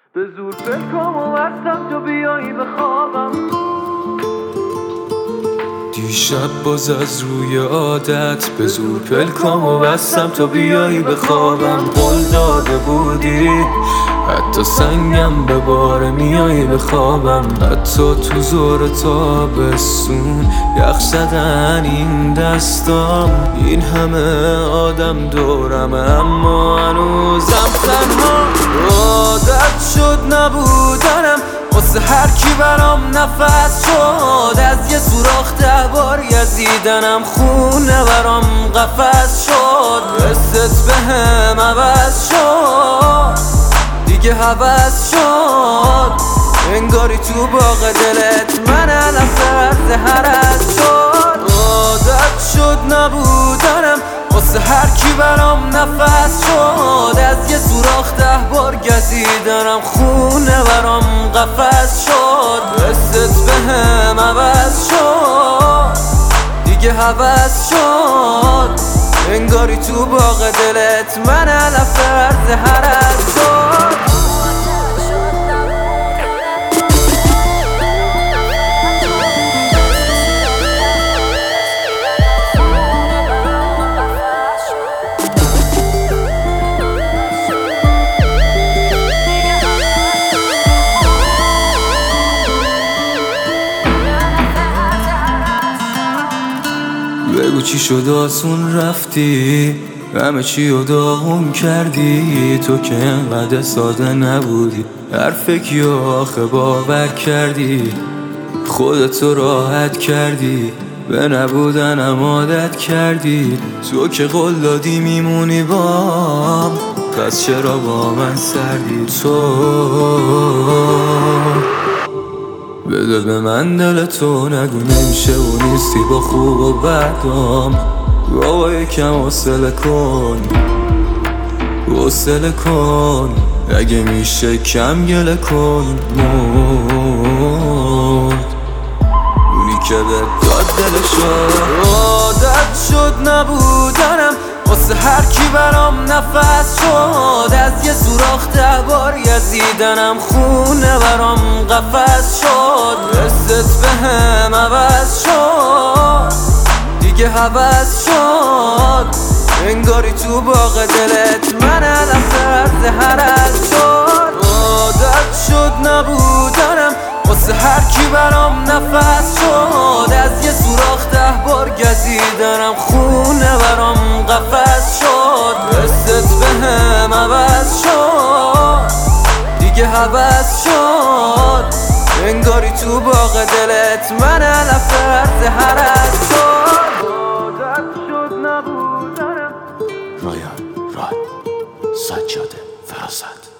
به زور فکرامو بستم تا بیایی به خوابم. دیشب باز از روی عادت به زور پلکامو بستم تا بیایی به خوابم. قول داده بودی حتی سنگم به بار میایی به خوابم. حتی تو زور تابستون یخ زدن این دستام. این همه آدم دورم اما هنوزم تنها. عادت شد نبودنم واسه هر کی برام نفس شد. از یه سوراخ 10 بار گزیدنم خونه برام قفس شد. حست بهم عوض شد دیگه هوس شد. انگاری تو باغ دلت من علف عرض هرس شد. عادت شد نبودنم واسه هر کی برام نفس شد. از یه سوراخ 10 بار گزیدنم خونه برام قفس شد. حست بهم عوض شد دیگه هوس شد. انگاری تو باغ دلت من علف عرض هرس شد. بگو چی شد آسون رفتی همه چی رو داغون کردی. تو که انقدر ساده نبودی حرف کیو آخه باور کردی. خودتو راحت کردی به نبودنم عادت کردی. تو که قول دادی میمونی بام پس چرا با من سردی. تو بده به من دل تو نگو نمیشه و نیستی با خوب و بدام. بابا یکم حوصله کن حوصله کن. اگه میشه کم گله کن. اونی که به داد دلشو. عادت شد نبودنم واسه هر کی برام نفس شد. از یه سوراخ 10 بار گزیدنم خونه برام قفس شد. حست بهم عوض شد دیگه هوس شد. انگاری تو باغ دلت من علف عرض هرس شد. عادت شد نبودنم واسه هر کی برام نفس شد. از یه سوراخ 10 بار گزیدنم خونه برام قفس شد. حست بهم عوض شد دیگه هوس شد. انگاری تو باغ دلت من علف عرض هرس شد. عادت شد نبودنم. رایان راد سجاده فراست.